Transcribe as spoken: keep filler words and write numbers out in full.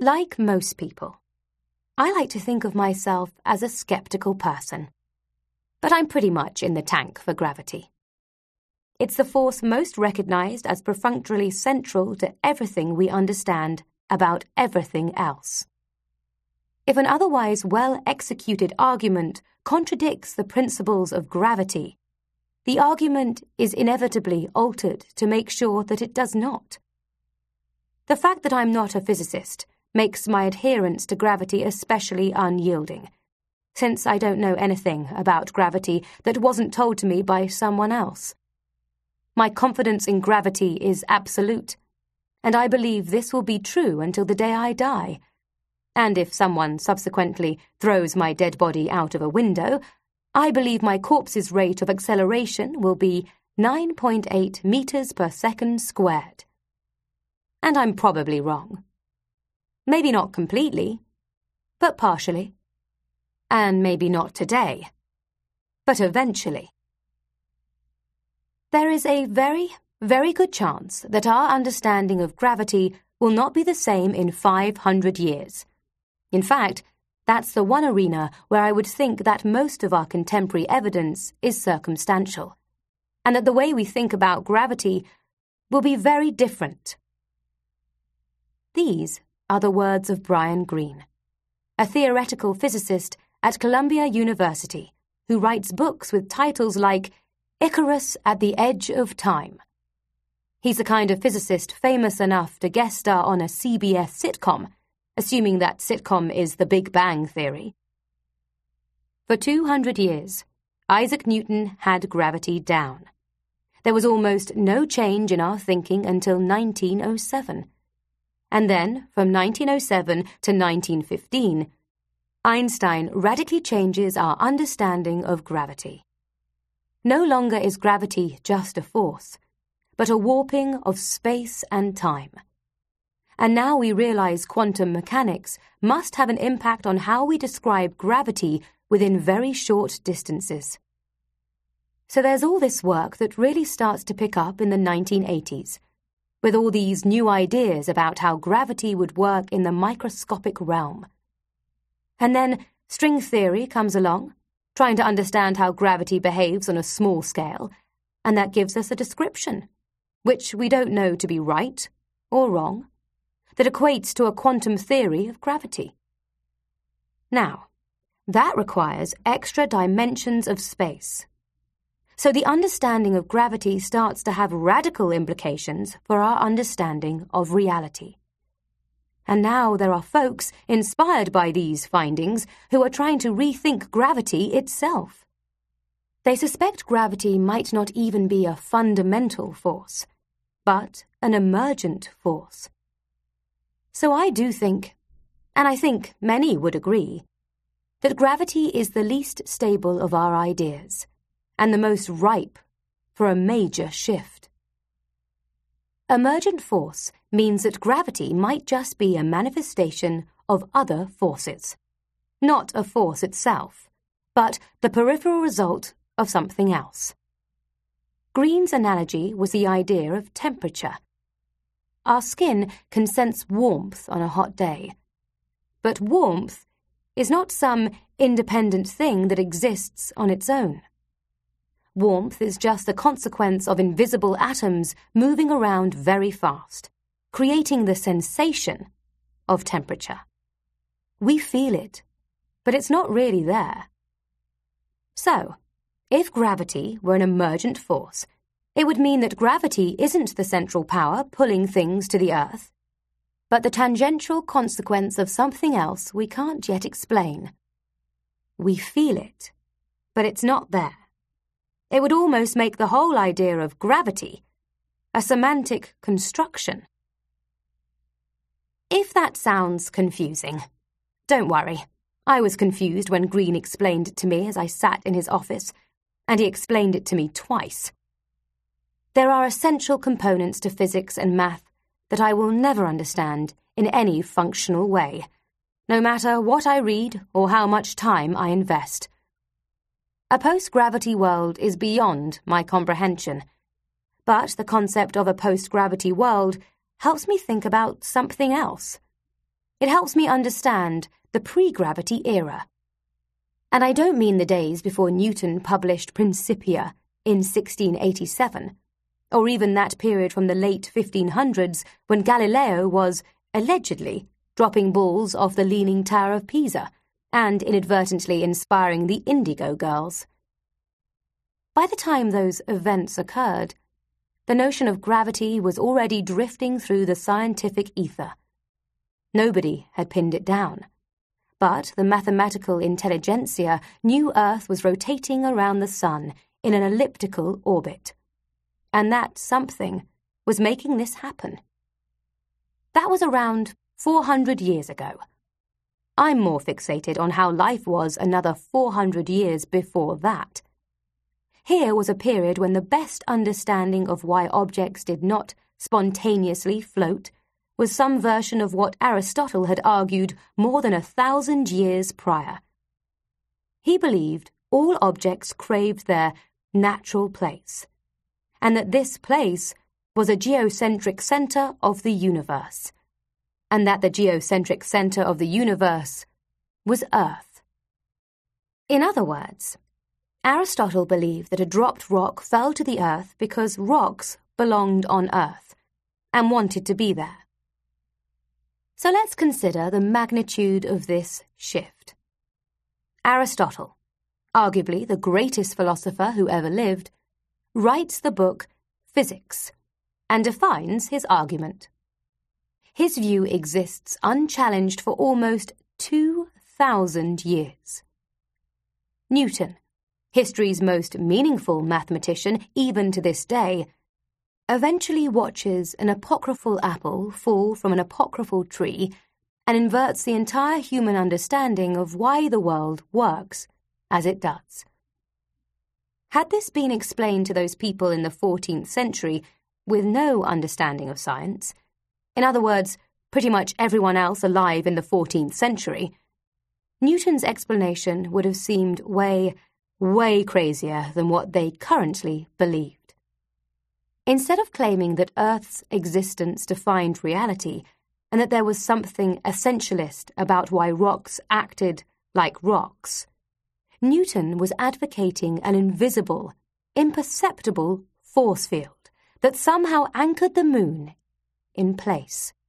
Like most people, I like to think of myself as a skeptical person, but I'm pretty much in the tank for gravity. It's the force most recognized as perfunctorily central to everything we understand about everything else. If an otherwise well-executed argument contradicts the principles of gravity, the argument is inevitably altered to make sure that it does not. The fact that I'm not a physicist makes my adherence to gravity especially unyielding, since I don't know anything about gravity that wasn't told to me by someone else. My confidence in gravity is absolute, and I believe this will be true until the day I die. And if someone subsequently throws my dead body out of a window, I believe my corpse's rate of acceleration will be nine point eight meters per second squared. And I'm probably wrong. Maybe not completely, but partially. And maybe not today, but eventually. There is a very, very good chance that our understanding of gravity will not be the same in five hundred years. In fact, that's the one arena where I would think that most of our contemporary evidence is circumstantial, and that the way we think about gravity will be very different. These are the words of Brian Greene, a theoretical physicist at Columbia University who writes books with titles like Icarus at the Edge of Time. He's the kind of physicist famous enough to guest star on a C B S sitcom, assuming that sitcom is The Big Bang Theory. For two hundred years, Isaac Newton had gravity down. There was almost no change in our thinking until nineteen oh seven. And then, from nineteen oh seven to nineteen fifteen, Einstein radically changes our understanding of gravity. No longer is gravity just a force, but a warping of space and time. And now we realize quantum mechanics must have an impact on how we describe gravity within very short distances. So there's all this work that really starts to pick up in the nineteen eighties, with all these new ideas about how gravity would work in the microscopic realm. And then string theory comes along, trying to understand how gravity behaves on a small scale, and that gives us a description, which we don't know to be right or wrong, that equates to a quantum theory of gravity. Now, that requires extra dimensions of space. So the understanding of gravity starts to have radical implications for our understanding of reality. And now there are folks inspired by these findings who are trying to rethink gravity itself. They suspect gravity might not even be a fundamental force, but an emergent force. So I do think, and I think many would agree, that gravity is the least stable of our ideas, and the most ripe for a major shift. Emergent force means that gravity might just be a manifestation of other forces, not a force itself, but the peripheral result of something else. Greene's analogy was the idea of temperature. Our skin can sense warmth on a hot day, but warmth is not some independent thing that exists on its own. Warmth is just the consequence of invisible atoms moving around very fast, creating the sensation of temperature. We feel it, but it's not really there. So, if gravity were an emergent force, it would mean that gravity isn't the central power pulling things to the Earth, but the tangential consequence of something else we can't yet explain. We feel it, but it's not there. It would almost make the whole idea of gravity a semantic construction. If that sounds confusing, don't worry. I was confused when Greene explained it to me as I sat in his office, and he explained it to me twice. There are essential components to physics and math that I will never understand in any functional way, no matter what I read or how much time I invest. A post-gravity world is beyond my comprehension, but the concept of a post-gravity world helps me think about something else. it helps me understand the pre-gravity era. And I don't mean the days before Newton published Principia in sixteen eighty-seven, or even that period from the late fifteen hundreds when Galileo was, allegedly, dropping balls off the Leaning Tower of Pisa and inadvertently inspiring the Indigo Girls. By the time those events occurred, the notion of gravity was already drifting through the scientific ether. Nobody had pinned it down, but the mathematical intelligentsia knew Earth was rotating around the sun in an elliptical orbit, and that something was making this happen. That was around four hundred years ago. I'm more fixated on how life was another four hundred years before that. Here was a period when the best understanding of why objects did not spontaneously float was some version of what Aristotle had argued more than a thousand years prior. He believed all objects craved their natural place, and that this place was a geocentric center of the universe, and that the geocentric center of the universe was Earth. In other words, Aristotle believed that a dropped rock fell to the earth because rocks belonged on Earth and wanted to be there. So let's consider the magnitude of this shift. Aristotle, arguably the greatest philosopher who ever lived, writes the book Physics and defines his argument. His view exists unchallenged for almost two thousand years. Newton, history's most meaningful mathematician even to this day, eventually watches an apocryphal apple fall from an apocryphal tree and inverts the entire human understanding of why the world works as it does. Had this been explained to those people in the fourteenth century with no understanding of science, in other words, pretty much everyone else alive in the fourteenth century, Newton's explanation would have seemed way, way crazier than what they currently believed. Instead of claiming that Earth's existence defined reality and that there was something essentialist about why rocks acted like rocks, Newton was advocating an invisible, imperceptible force field that somehow anchored the moon in place.